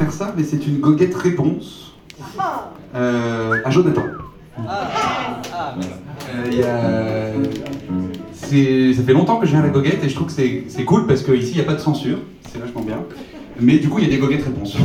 faire ça, mais c'est une goguette réponse à Jonathan. Ça fait longtemps que je viens à la goguette et je trouve que c'est cool parce qu'ici il n'y a pas de censure, c'est vachement bien. Mais du coup il y a des goguettes réponses.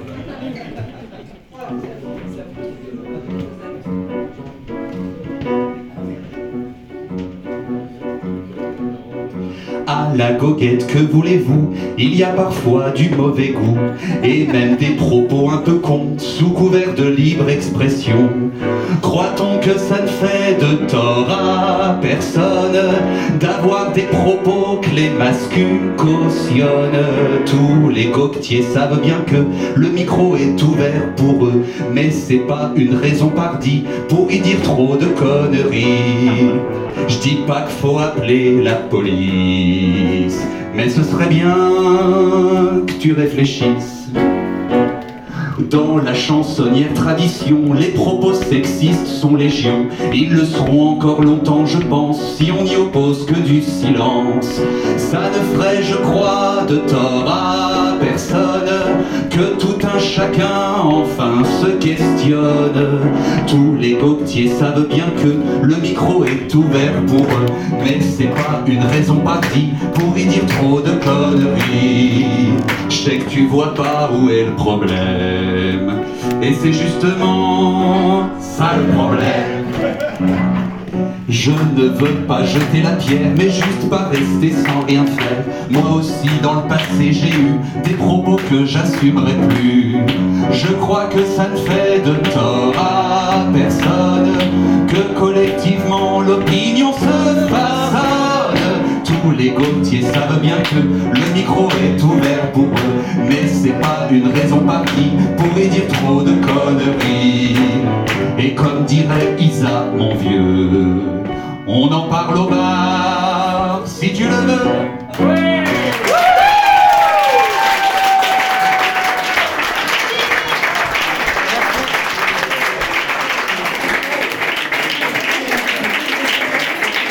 À la goguette, que voulez-vous? Il y a parfois du mauvais goût et même des propos un peu cons sous couvert de libre expression. Croit-on que ça ne fait de tort à personne d'avoir des propos que les mascus cautionnent? Tous les goguetiers savent bien que le micro est ouvert pour eux, mais c'est pas une raison pardie pour y dire trop de conneries. Je dis pas qu'il faut appeler la police, mais ce serait bien que tu réfléchisses. Dans la chansonnière tradition, les propos sexistes sont légion. Ils le seront encore longtemps, je pense, si on n'y oppose que du silence. Ça ne ferait, je crois, de tort à personne que tout un chacun enfin se questionne. Tous les goguetiers savent bien que le micro est ouvert pour eux, mais c'est pas une raison partie pour y dire trop de conneries. Je sais que tu vois pas où est le problème, et c'est justement ça le problème. Je ne veux pas jeter la pierre, mais juste pas rester sans rien faire. Moi aussi dans le passé j'ai eu des propos que j'assumerai plus. Je crois que ça ne fait de tort à personne que collectivement l'opinion se façonne. Tous les goguetiers savent bien que le micro est ouvert pour eux, mais c'est pas une raison partie pour y dire trop de conneries. Et comme dirait Isa, mon vieux, on en parle au bar si tu le veux.